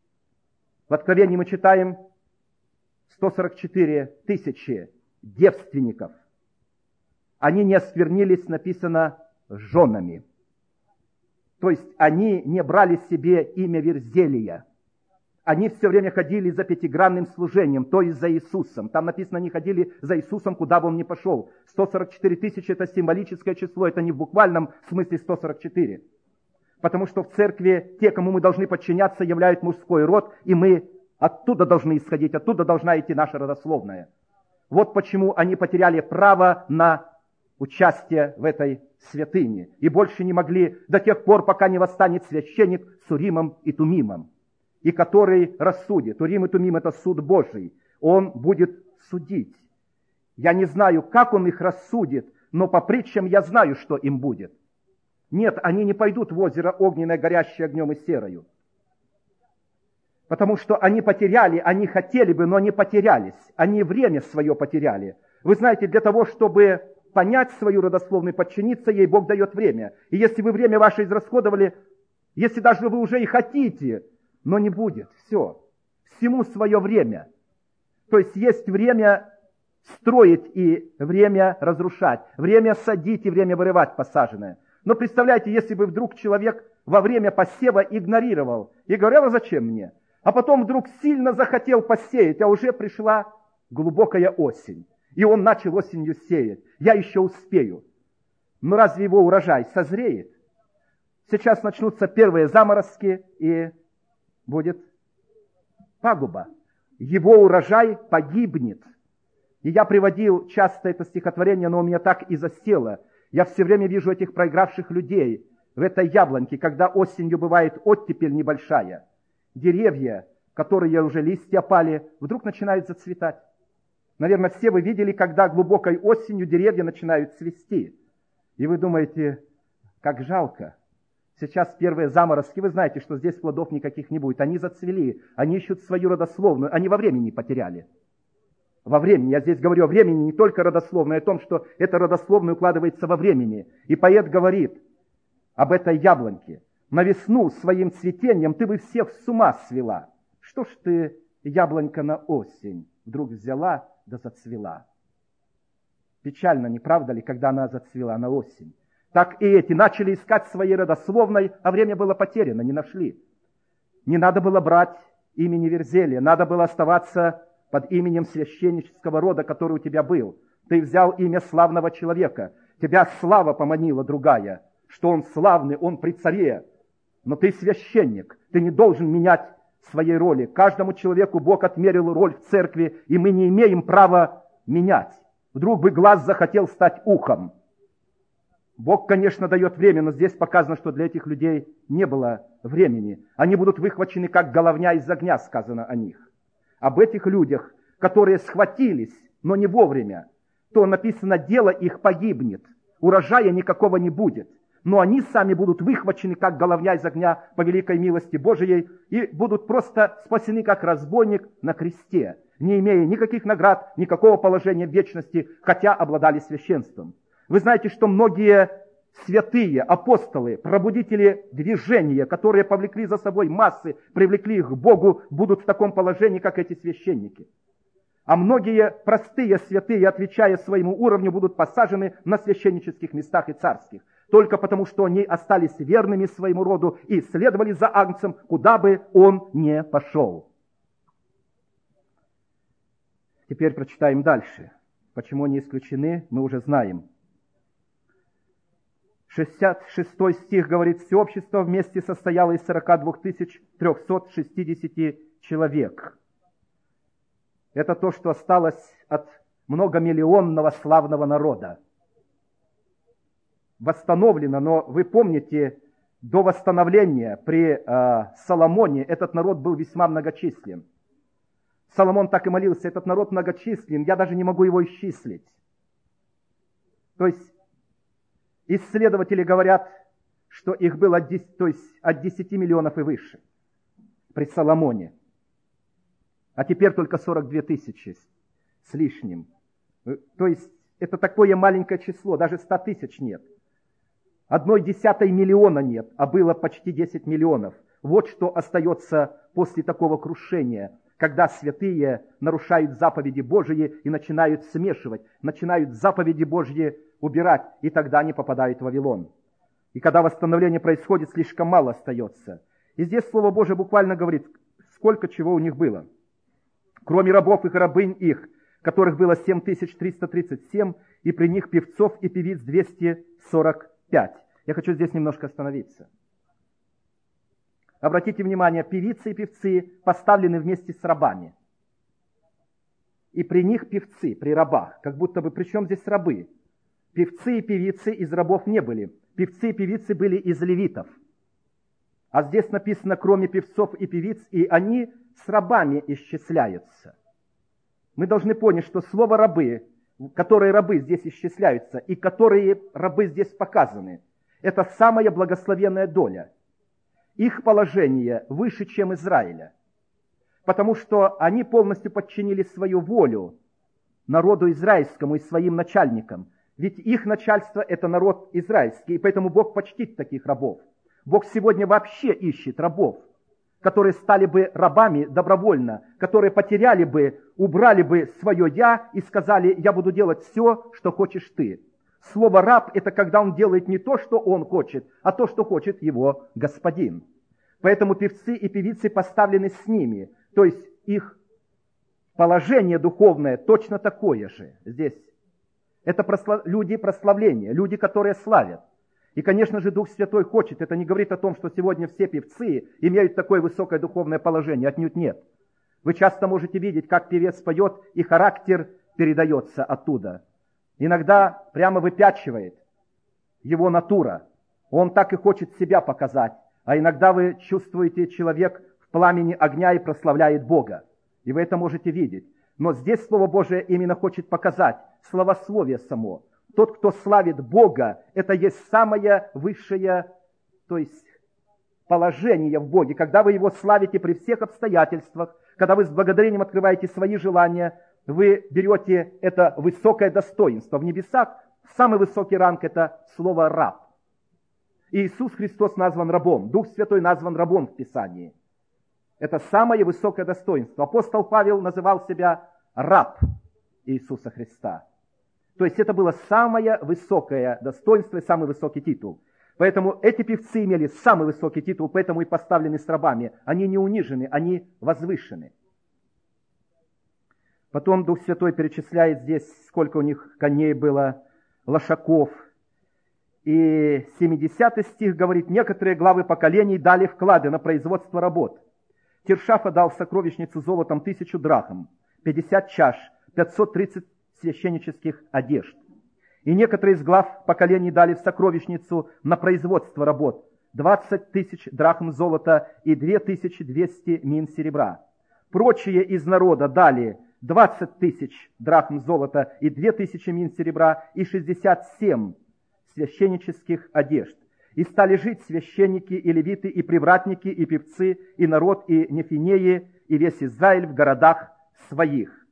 В Откровении мы читаем сто сорок четыре тысячи девственников. Они не осквернились, написано, женами. То есть они не брали себе имя Верзилия. Они все время ходили за пятигранным служением, то есть за Иисусом. Там написано, они ходили за Иисусом, куда бы он ни пошел. сто сорок четыре тысячи – это символическое число, это не в буквальном смысле сто сорок четыре. Потому что в церкви те, кому мы должны подчиняться, являют мужской род, и мы оттуда должны исходить, оттуда должна идти наша родословная. Вот почему они потеряли право на участие в этой святыне. И больше не могли до тех пор, пока не восстанет священник с Уримом и Тумимом, и который рассудит. Урим и Тумим – это суд Божий. Он будет судить. Я не знаю, как он их рассудит, но по притчам я знаю, что им будет. Нет, они не пойдут в озеро огненное, горящее огнем и серою. Потому что они потеряли, они хотели бы, но они потерялись. Они время свое потеряли. Вы знаете, для того, чтобы понять свою родословную, подчиниться ей, Бог дает время. И если вы время ваше израсходовали, если даже вы уже и хотите, но не будет. Все. Всему свое время. То есть есть время строить и время разрушать. Время садить и время вырывать посаженное. Но представляете, если бы вдруг человек во время посева игнорировал и говорил, а зачем мне? А потом вдруг сильно захотел посеять, а уже пришла глубокая осень. И он начал осенью сеять. Я еще успею. Но разве его урожай созреет? Сейчас начнутся первые заморозки, и будет пагуба. Его урожай погибнет. И я приводил часто это стихотворение, но у меня так и засело. Я все время вижу этих проигравших людей в этой яблоньке, когда осенью бывает оттепель небольшая. Деревья, которые уже листья опали, вдруг начинают зацветать. Наверное, все вы видели, когда глубокой осенью деревья начинают цвести. И вы думаете, как жалко. Сейчас первые заморозки, вы знаете, что здесь плодов никаких не будет. Они зацвели, они ищут свою родословную, они во времени потеряли. Во времени, я здесь говорю о времени, не только родословной, а о том, что эта родословная укладывается во времени. И поэт говорит об этой яблоньке. На весну своим цветением ты бы всех с ума свела. Что ж ты, яблонька, на осень вдруг взяла да зацвела? Печально, не правда ли, когда она зацвела на осень? Так и эти начали искать своей родословной, а время было потеряно, не нашли. Не надо было брать имени Верзилия, надо было оставаться под именем священнического рода, который у тебя был. Ты взял имя славного человека, тебя слава поманила другая, что он славный, он при царе. Но ты священник, ты не должен менять своей роли. Каждому человеку Бог отмерил роль в церкви, и мы не имеем права менять. Вдруг бы глаз захотел стать ухом. Бог, конечно, дает время, но здесь показано, что для этих людей не было времени. Они будут выхвачены, как головня из огня, сказано о них. Об этих людях, которые схватились, но не вовремя, то написано, дело их погибнет, урожая никакого не будет. Но они сами будут выхвачены, как головня из огня по великой милости Божией, и будут просто спасены, как разбойник на кресте, не имея никаких наград, никакого положения в вечности, хотя обладали священством. Вы знаете, что многие святые, апостолы, пробудители движения, которые повлекли за собой массы, привлекли их к Богу, будут в таком положении, как эти священники. А многие простые святые, отвечая своему уровню, будут посажены на священнических местах и царских. Только потому, что они остались верными своему роду и следовали за Агнцем, куда бы он ни пошел. Теперь прочитаем дальше. Почему они исключены, мы уже знаем. шестьдесят шестой стих говорит, все общество вместе состояло из сорока двух тысяч трехсот шестидесяти человек. Это то, что осталось от многомиллионного славного народа. Восстановлено, но вы помните, до восстановления при э, Соломоне этот народ был весьма многочислен. Соломон так и молился, этот народ многочислен, я даже не могу его исчислить. То есть исследователи говорят, что их было от десяти, то есть от десяти миллионов и выше при Соломоне. А теперь только сорок две тысячи с лишним. То есть это такое маленькое число, даже ста тысяч нет. Одной десятой миллиона нет, а было почти десять миллионов. Вот что остается после такого крушения, когда святые нарушают заповеди Божьи и начинают смешивать, начинают заповеди Божьи убирать, и тогда они попадают в Вавилон. И когда восстановление происходит, слишком мало остается. И здесь Слово Божие буквально говорит, сколько чего у них было. Кроме рабов и рабынь их, которых было семь тысяч триста тридцать семь, и при них певцов и певиц двести сорок пять. Я хочу здесь немножко остановиться. Обратите внимание, певицы и певцы поставлены вместе с рабами. И при них певцы, при рабах. Как будто бы, при чем здесь рабы? Певцы и певицы из рабов не были. Певцы и певицы были из левитов. А здесь написано, кроме певцов и певиц, и они с рабами исчисляются. Мы должны понять, что слово «рабы», которые рабы здесь исчисляются, и которые рабы здесь показаны, это самая благословенная доля. Их положение выше, чем Израиля, потому что они полностью подчинили свою волю народу израильскому и своим начальникам. Ведь их начальство – это народ израильский, и поэтому Бог почтит таких рабов. Бог сегодня вообще ищет рабов, которые стали бы рабами добровольно, которые потеряли бы, убрали бы свое «я» и сказали, я буду делать все, что хочешь ты. Слово «раб» – это когда он делает не то, что он хочет, а то, что хочет его господин. Поэтому певцы и певицы поставлены с ними, то есть их положение духовное точно такое же здесь. Это прослав... люди прославления, люди, которые славят. И, конечно же, Дух Святой хочет, это не говорит о том, что сегодня все певцы имеют такое высокое духовное положение, отнюдь нет. Вы часто можете видеть, как певец поет, и характер передается оттуда. Иногда прямо выпячивает его натура. Он так и хочет себя показать. А иногда вы чувствуете, человек в пламени огня и прославляет Бога. И вы это можете видеть. Но здесь Слово Божие именно хочет показать словословие само. Тот, кто славит Бога, это есть самое высшее, то есть положение в Боге. Когда вы Его славите при всех обстоятельствах, когда вы с благодарением открываете свои желания, вы берете это высокое достоинство. В небесах самый высокий ранг – это слово «раб». И Иисус Христос назван рабом, Дух Святой назван рабом в Писании. Это самое высокое достоинство. Апостол Павел называл себя раб Иисуса Христа. То есть это было самое высокое достоинство и самый высокий титул. Поэтому эти певцы имели самый высокий титул, поэтому и поставлены с рабами. Они не унижены, они возвышены. Потом Дух Святой перечисляет здесь, сколько у них коней было, лошаков. И семидесятый стих говорит, некоторые главы поколений дали вклады на производство работ. Тиршафа дал в сокровищницу золотом тысячу драхм, пятьдесят чаш, пятьсот тридцать священнических одежд. И некоторые из глав поколений дали в сокровищницу на производство работ двадцать тысяч драхм золота и две тысячи двести мин серебра. Прочие из народа дали двадцать тысяч драхм золота и две тысячи мин серебра и шестьдесят семь священнических одежд. И стали жить священники и левиты, и привратники, и певцы, и народ, и нефинеи, и весь Израиль в городах своих.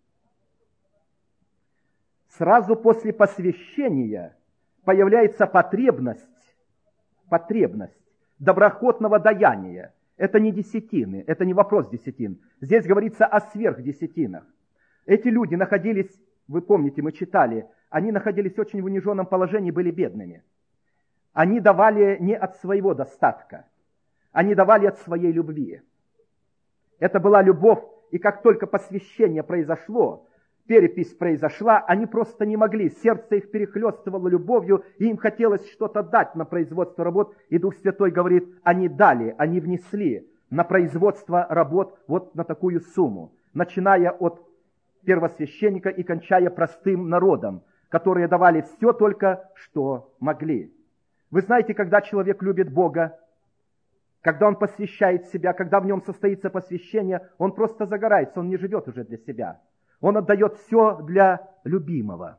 Сразу после посвящения появляется потребность, потребность доброхотного даяния. Это не десятины, это не вопрос десятин. Здесь говорится о сверхдесятинах. Эти люди находились, вы помните, мы читали, они находились очень в униженном положении, были бедными. Они давали не от своего достатка, они давали от своей любви. Это была любовь, и как только посвящение произошло, перепись произошла, они просто не могли. Сердце их перехлестывало любовью, и им хотелось что-то дать на производство работ. И Дух Святой говорит, они дали, они внесли на производство работ вот на такую сумму, начиная от первосвященника и кончая простым народом, которые давали все только, что могли. Вы знаете, когда человек любит Бога, когда он посвящает себя, когда в нем состоится посвящение, он просто загорается, он не живет уже для себя. Он отдает все для любимого.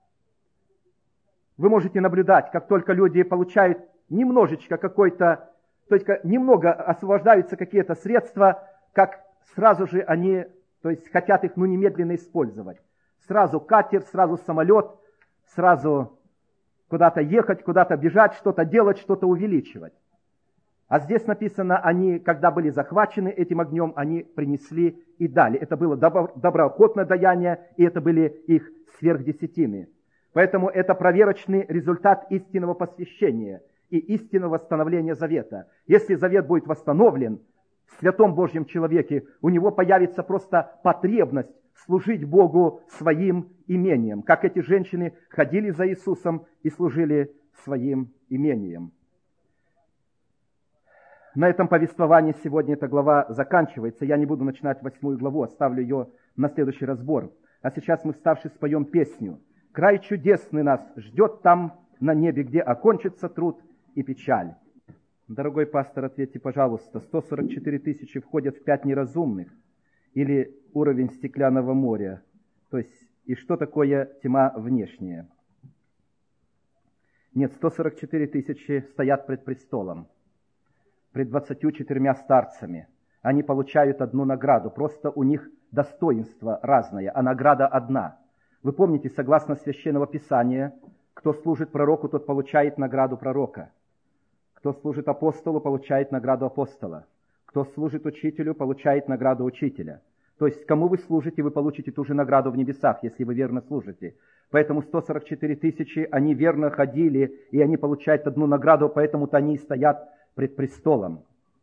Вы можете наблюдать, как только люди получают немножечко какой-то, только немного освобождаются какие-то средства, как сразу же они, то есть хотят их ну немедленно использовать. Сразу катер, сразу самолет, сразу куда-то ехать, куда-то бежать, что-то делать, что-то увеличивать. А здесь написано, они, когда были захвачены этим огнем, они принесли и дали. Это было доброохотное даяние, и это были их сверхдесятины. Поэтому это проверочный результат истинного посвящения и истинного восстановления завета. Если завет будет восстановлен в святом Божьем человеке, у него появится просто потребность служить Богу своим имением, как эти женщины ходили за Иисусом и служили своим имением. На этом повествовании сегодня эта глава заканчивается. Я не буду начинать восьмую главу, оставлю ее на следующий разбор. А сейчас мы, вставши, споем песню. «Край чудесный нас ждет там на небе, где окончится труд и печаль». Дорогой пастор, ответьте, пожалуйста, сто сорок четыре тысячи входят в пять неразумных или уровень стеклянного моря? То есть, и что такое тьма внешняя? Нет, сто сорок четыре тысячи стоят пред престолом, пред двадцатью четырьмя старцами. Они получают одну награду, просто у них достоинство разное, а награда одна. Вы помните, согласно Священного Писания, кто служит пророку, тот получает награду пророка. Кто служит апостолу, получает награду апостола. Кто служит учителю, получает награду учителя. То есть, кому вы служите, вы получите ту же награду в небесах, если вы верно служите. Поэтому сто сорок четыре тысячи, они верно ходили, и они получают одну награду, поэтому-то они и стоят пред престолом.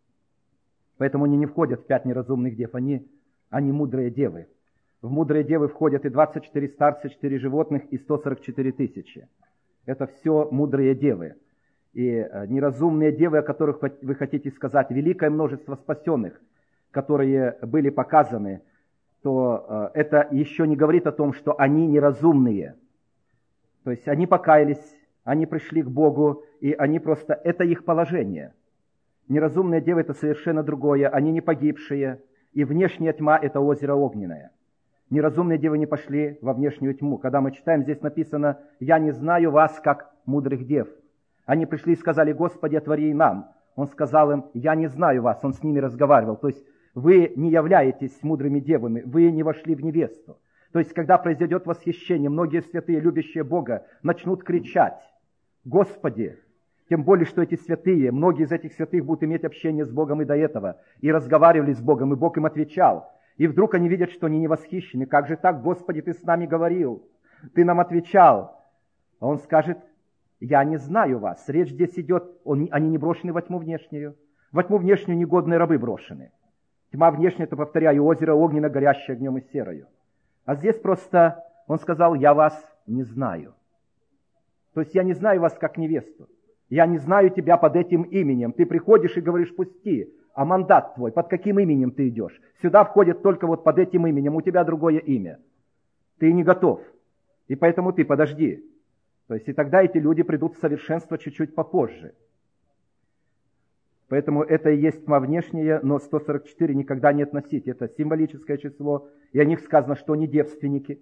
Поэтому они не входят в пять неразумных дев, они, они мудрые девы. В мудрые девы входят и двадцать четыре старца, четыре животных, и сто сорок четыре тысячи. Это все мудрые девы. И неразумные девы, о которых вы хотите сказать, великое множество спасенных, которые были показаны, то это еще не говорит о том, что они неразумные. То есть они покаялись, они пришли к Богу, и они просто, это их положение. Неразумные девы – это совершенно другое, они не погибшие, и внешняя тьма – это озеро огненное. Неразумные девы не пошли во внешнюю тьму. Когда мы читаем, здесь написано «Я не знаю вас, как мудрых дев». Они пришли и сказали: «Господи, отвори и нам». Он сказал им: «Я не знаю вас». Он с ними разговаривал. То есть вы не являетесь мудрыми девами, вы не вошли в невесту. То есть когда произойдет восхищение, многие святые, любящие Бога, начнут кричать: «Господи!» Тем более, что эти святые, многие из этих святых будут иметь общение с Богом и до этого, и разговаривали с Богом, и Бог им отвечал. И вдруг они видят, что они не восхищены. «Как же так, Господи, Ты с нами говорил, Ты нам отвечал». А Он скажет: «Я не знаю вас». Речь здесь идет, они не брошены во тьму внешнюю. Во тьму внешнюю негодные рабы брошены. Тьма внешняя, это, повторяю, озеро огненно, горящее огнем и серою. А здесь просто Он сказал: «Я вас не знаю». То есть я не знаю вас как невесту. Я не знаю тебя под этим именем. Ты приходишь и говоришь: «Пусти». А мандат твой, под каким именем ты идешь? Сюда входит только вот под этим именем, у тебя другое имя. Ты не готов. И поэтому ты подожди. То есть и тогда эти люди придут в совершенство чуть-чуть попозже. Поэтому это и есть тьма внешняя, но сто сорок четыре никогда не относить. Это символическое число, и о них сказано, что они девственники.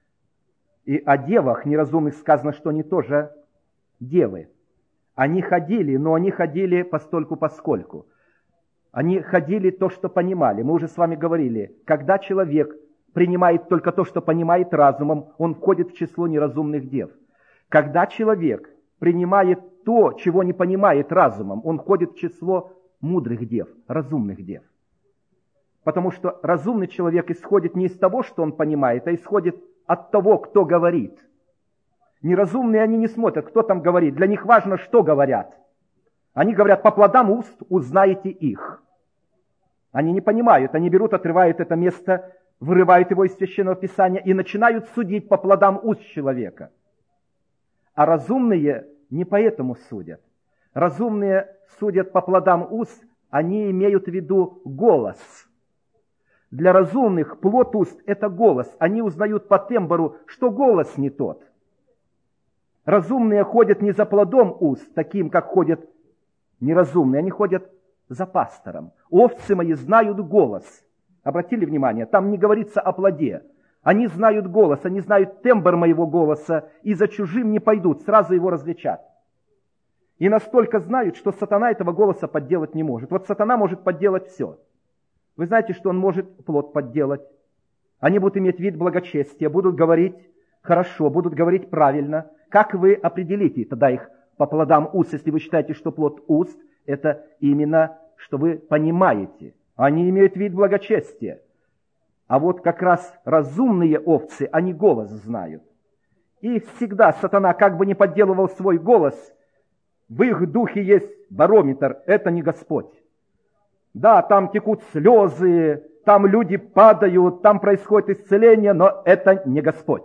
И о девах неразумных сказано, что они тоже девы. Они ходили, но они ходили постольку-поскольку. Они ходили то, что понимали. Мы уже с вами говорили, когда человек принимает только то, что понимает разумом, он входит в число неразумных дев. Когда человек принимает то, чего не понимает разумом, он входит в число мудрых дев, разумных дев. Потому что разумный человек исходит не из того, что он понимает, а исходит от того, кто говорит. Неразумные они не смотрят, кто там говорит. Для них важно, что говорят. Они говорят: «По плодам уст узнаете их». Они не понимают, они берут, отрывают это место вырывают его из Священного Писания и начинают судить по плодам уст человека. А разумные не поэтому судят. Разумные судят по плодам уст, они имеют в виду голос. Для разумных плод уст – это голос. Они узнают по тембру, что голос не тот. Разумные ходят не за плодом уст, таким, как ходят неразумные. Они ходят за пастором. Овцы мои знают голос. Обратили внимание, там не говорится о плоде. Они знают голос, они знают тембр моего голоса, и за чужим не пойдут, сразу его различат. И настолько знают, что сатана этого голоса подделать не может. Вот сатана может подделать все. Вы знаете, что он может плод подделать. Они будут иметь вид благочестия, будут говорить хорошо, будут говорить правильно. Как вы определите тогда их по плодам уст, если вы считаете, что плод уст – это именно, что вы понимаете. Они имеют вид благочестия. А вот как раз разумные овцы, они голос знают. И всегда сатана, как бы ни подделывал свой голос, в их духе есть барометр, это не Господь. Да, там текут слезы, там люди падают, там происходит исцеление, но это не Господь.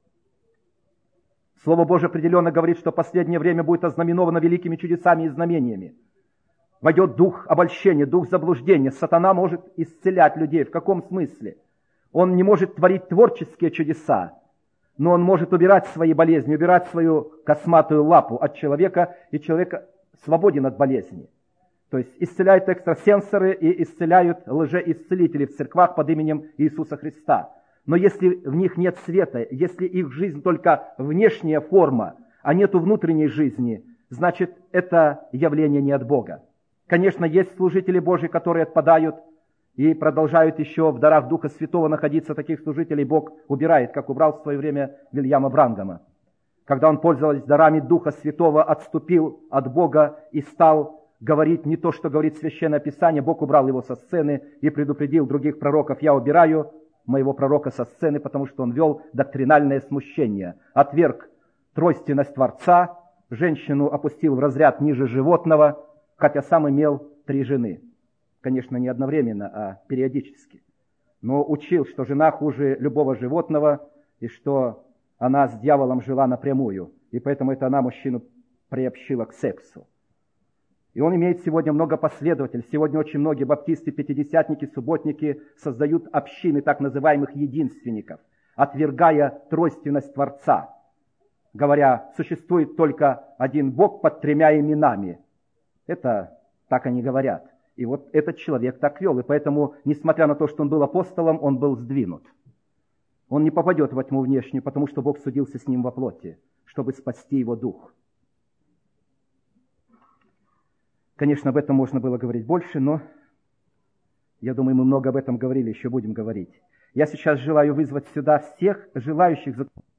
Слово Божие определенно говорит, что последнее время будет ознаменовано великими чудесами и знамениями. Войдет дух обольщения, дух заблуждения. Сатана может исцелять людей. В каком смысле? Он не может творить творческие чудеса, но он может убирать свои болезни, убирать свою косматую лапу от человека, и человек свободен от болезни. То есть исцеляют экстрасенсоры и исцеляют лжеисцелители в церквах под именем Иисуса Христа. Но если в них нет света, если их жизнь только внешняя форма, а нету внутренней жизни, значит, это явление не от Бога. Конечно, есть служители Божьи, которые отпадают и продолжают еще в дарах Духа Святого находиться. Таких служителей Бог убирает, как убрал в свое время Вильяма Брангама. Когда он, пользовался дарами Духа Святого, отступил от Бога и стал говорить не то, что говорит Священное Писание, Бог убрал его со сцены и предупредил других пророков: я убираю моего пророка со сцены, потому что он вел доктринальное смущение, отверг тройственность Творца, женщину опустил в разряд ниже животного, хотя сам имел три жены. Конечно, не одновременно, а периодически. Но учил, что жена хуже любого животного, и что она с дьяволом жила напрямую, и поэтому это она мужчину приобщила к сексу. И он имеет сегодня много последователей. Сегодня очень многие баптисты, пятидесятники, субботники создают общины так называемых единственников, отвергая тройственность Творца, говоря, существует только один Бог под тремя именами. Это так они говорят. И вот этот человек так вел. И поэтому, несмотря на то, что он был апостолом, он был сдвинут. Он не попадет во тьму внешнюю, потому что Бог судился с ним во плоти, чтобы спасти его дух. Конечно, об этом можно было говорить больше, но я думаю, мы много об этом говорили, еще будем говорить. Я сейчас желаю вызвать сюда всех желающих